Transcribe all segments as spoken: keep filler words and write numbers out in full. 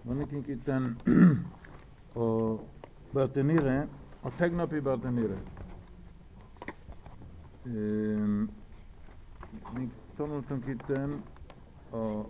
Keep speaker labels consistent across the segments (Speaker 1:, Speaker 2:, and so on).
Speaker 1: Van nekünk itten a Bartanire, a tegnapi Bartanire. Még tanultunk itten a,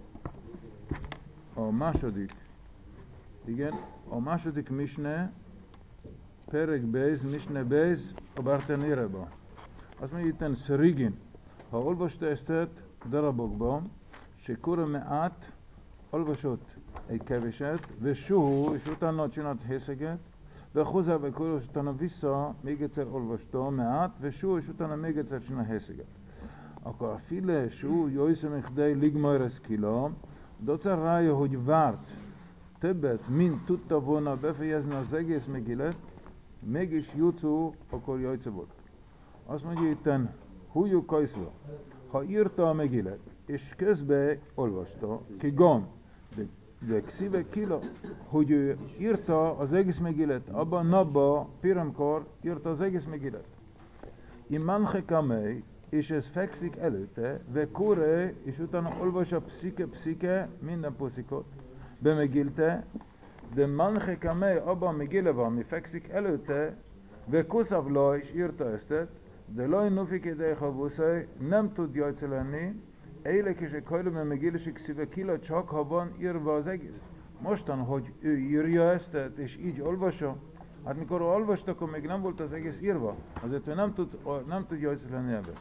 Speaker 1: a második, igen, a második misne, Perek Beis, misne Beis a Bartanireba. Azt mondja itten Szörigin, ha olvasta ezt darabokban, se kora meát, olvasott egy keveset, ve suhu, és utána csinált hészeget, ve hozzá, ve kora, és utána vissza, még egyszer olvasta meát, ve suhu, és utána még egyszer csinált hészeget. Akkor a file suhu, jöjszem echdei ligmajresz kila, docár rája, hogy várt többet, mint tudta volna befejezni az egész megillet, mégis jutszó, akkor jajce volt. Azt mondja itten, hújuk kajszva, ha írta a megillet, és közben olvasta, ki gond, de, de xive kila, hogy ő írta az egész megillet, abban napban, piramkor írta az egész megillet. Imanche kamei, és ez fekszik előtte, ve kore, és utána olvassa pszike-pszike, minden puszikot, bemegilte, de manche kamei abban megilletben, ami fekszik előtte, ve kuszavla, és írta eztet, de laj nufik idei havuszai, nem tud jajca lenni, élek és egy hajlóban megélesik szíve kila, csak ha van írva az egész. Mostan, hogy ő írja ezt, és így olvassa, hát mikor olvasta, akkor még nem volt az egész írva, azért ő nem tud, nem tud jajca lenni ebben.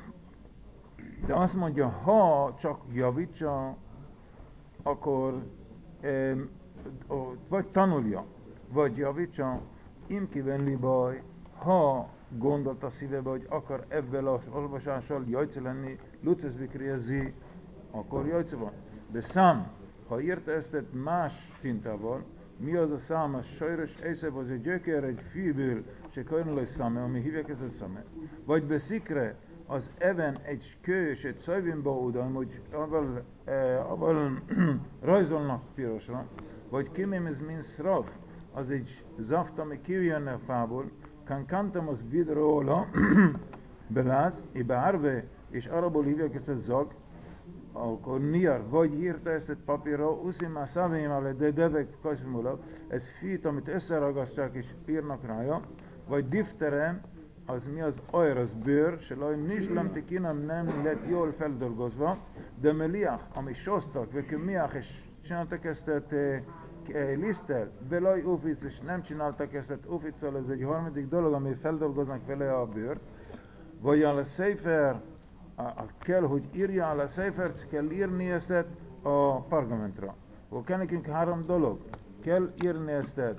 Speaker 1: De azt mondja, ha csak javítsa, akkor eh, vagy tanulja, vagy javítsa, im kivenli baj, ha gondolt a szívebe, hogy akar ebben az olvasással jajca lenni, lucesz bikriezi, akkor jajca van. De szám, ha írta ezt más tintával, mi az a szám, a sajros eszebb, az egy gyökér, egy fűből, se kajnulaj száme, ami hívják ezt a száme. Vagy beszikre, az even egy kő és egy szajvinba oda, hogy avval, eh, avval rajzolnak pirosra, vagy kimém ez mint szrav, az egy zaft, ami kijönne a fából, kan kantam az vidróla, beláz, és beárve, és arabul hívják ezt a zag, akkor niar, vagy írta ezt egy papírra, uszi már szávém alá, de devek kajszimulak, ez fít, amit összeragasztják és írnak rája, vagy difterem, az mi az ajr, az bőr, se laj, nislam tikinam nem lett jól feldolgozva, de meliach, ami sóztak, vagy miach, és csináltak ezt lisztel, belaj ufic, és nem csináltak ezt uficcal, ez egy harmadik dolog, ami feldolgoznak vele a bőrt, vagy a széfer, kell, hogy írja a széfert, kell írni ezt a pergamentra. Akkor kell nekünk három dolog. Kell írni ezt a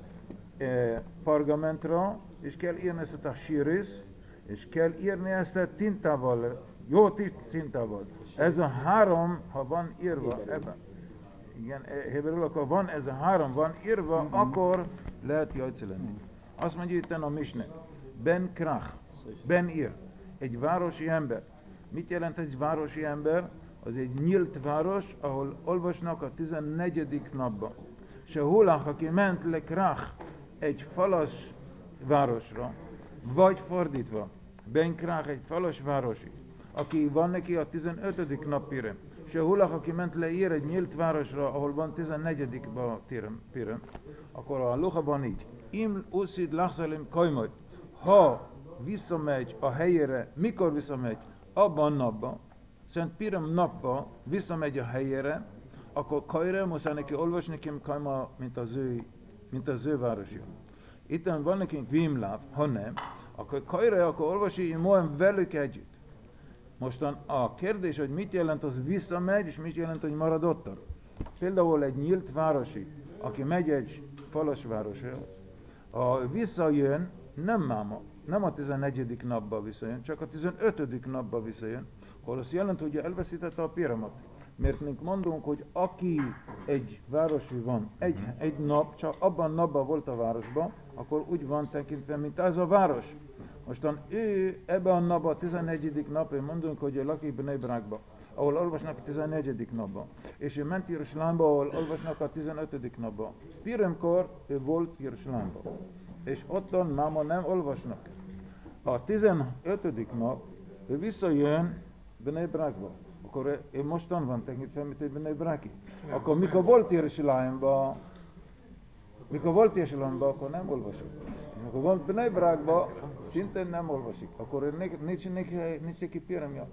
Speaker 1: pergamentra, és kell írni ezt a síris, és kell írni ezt a tintával, jó tintával. Ez a három, ha van írva ebben, igen, héberül, akkor van ez a három, van írva, mm-hmm. akkor lehet jajca lenni. Azt mondja itt a misne, Ben Krach, Ben ír, egy városi ember. Mit jelent egy városi ember? Az egy nyílt város, ahol olvasnak a tizennegyedik napban. Se Hulach, aki ment le Krach, egy falas városra, vagy fordítva, Ben Krach, egy falas városi, aki van neki a tizenötödik nap pirem. Se Hulach, aki ment le ír egy nyílt városra, ahol van tizennegyedik pirem, akkor a luchaban így. Im uszid lachszalim kajmaj, ha visszamegy a helyére, mikor visszamegy? Abban napban, Szent Pirem napban visszamegy a helyére, akkor kajra muszáj neki olvasni nekem kajma, mint az ő, mint az ő városi. Itten van nekünk vímláv, ha nem, akkor kajra, akkor olvasi imóan velük együtt. Mostan a kérdés, hogy mit jelent az visszamegy, és mit jelent, hogy marad ott. Például egy nyílt városi, aki megy egy falas városra, ha visszajön, nem máma, nem a tizennegyedik napba visszajön, csak a tizenötödik napba visszajön, akkor azt jelent, hogy elveszítette a piramot. Mert még mondunk, hogy aki egy városi van, egy, egy nap, csak abban napban volt a városban, akkor úgy van tekintve, mint ez a város. Mostan ő ebben a napban, a tizennegyedik napban, mondunk, hogy ő lakik Bnei Brakba, ahol olvasnak a tizennegyedik napban. És ő ment Jeruzsálembe, ahol olvasnak a tizenötödik napban. Piremkor ő volt Jeruzsálembe. És ottan máma nem olvasnak. A tizenötödik nap ő visszajön Bnei Brakba. Akkor ő mostan van tekintve, mint egy Bnei Braki. Akkor mikor volt Jeruzsálemben, Mikor volt Jesúlomban, akkor nem olvasok. Mikor volt Bnei Brakban, szintén nem olvasik. Akkor nincs, nincs, nincs neki piramja.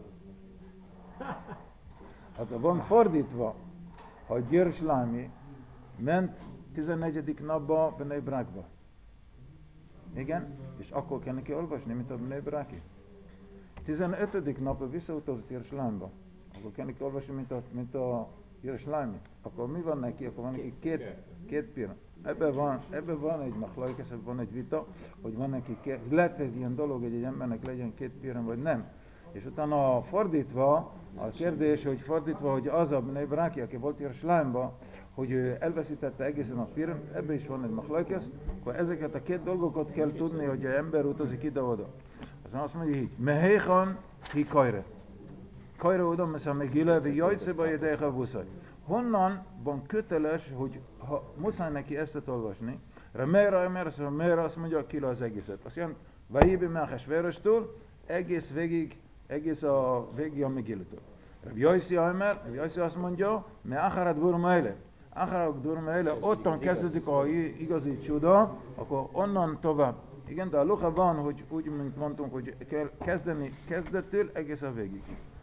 Speaker 1: Hát van fordítva, hogy Jeruzsálemi ment tizennegyedik napba Bnei Brakba. Igen? És akkor kell neki olvasni, mint a Bnei Braki. tizenötödik napra visszautazott Jeruzsálembe. Akkor kell neki olvasni, mint a, mint a Jeruzsálemi. Akkor mi van neki? Akkor van neki két, két piram. Ebben van, ebben van egy machlajkes, ebben van egy vita, hogy van neki két, lehet egy ilyen dolog, hogy egy embernek legyen két piram, vagy nem. És utána fordítva, a kérdés, hogy fordítva, hogy az a Bnei Braki, aki volt Jeruzsálemben, hogy ő elveszítette egészen a piram, ebben is van egy machlajkes, akkor ezeket a két dolgokat kell tudni, hogy az ember utazik ide-oda. Aztán azt mondja így, Mehechan hi kajre. Kajre oda, mert a Megille, vi jajceba jedeicha vuszaj. Honnan van köteles, hogy ha muszáj neki ezt olvasni, Remera, Remera, Remera, azt mondja ki az egészet. Azt jelenti, Vajibi Melches Verestől, egész végig, egész a végig a Megilletől. Rabbi Yossi Aimer, Rabbi Yossi azt mondja, me acharat burmaile. Acharat burmaile, ottan kezdődik a igazi csuda, akkor onnan tovább. Igen, de a lucha van, hogy úgy, mint mondtunk, hogy kell kezdeni kezdettől egész a végig.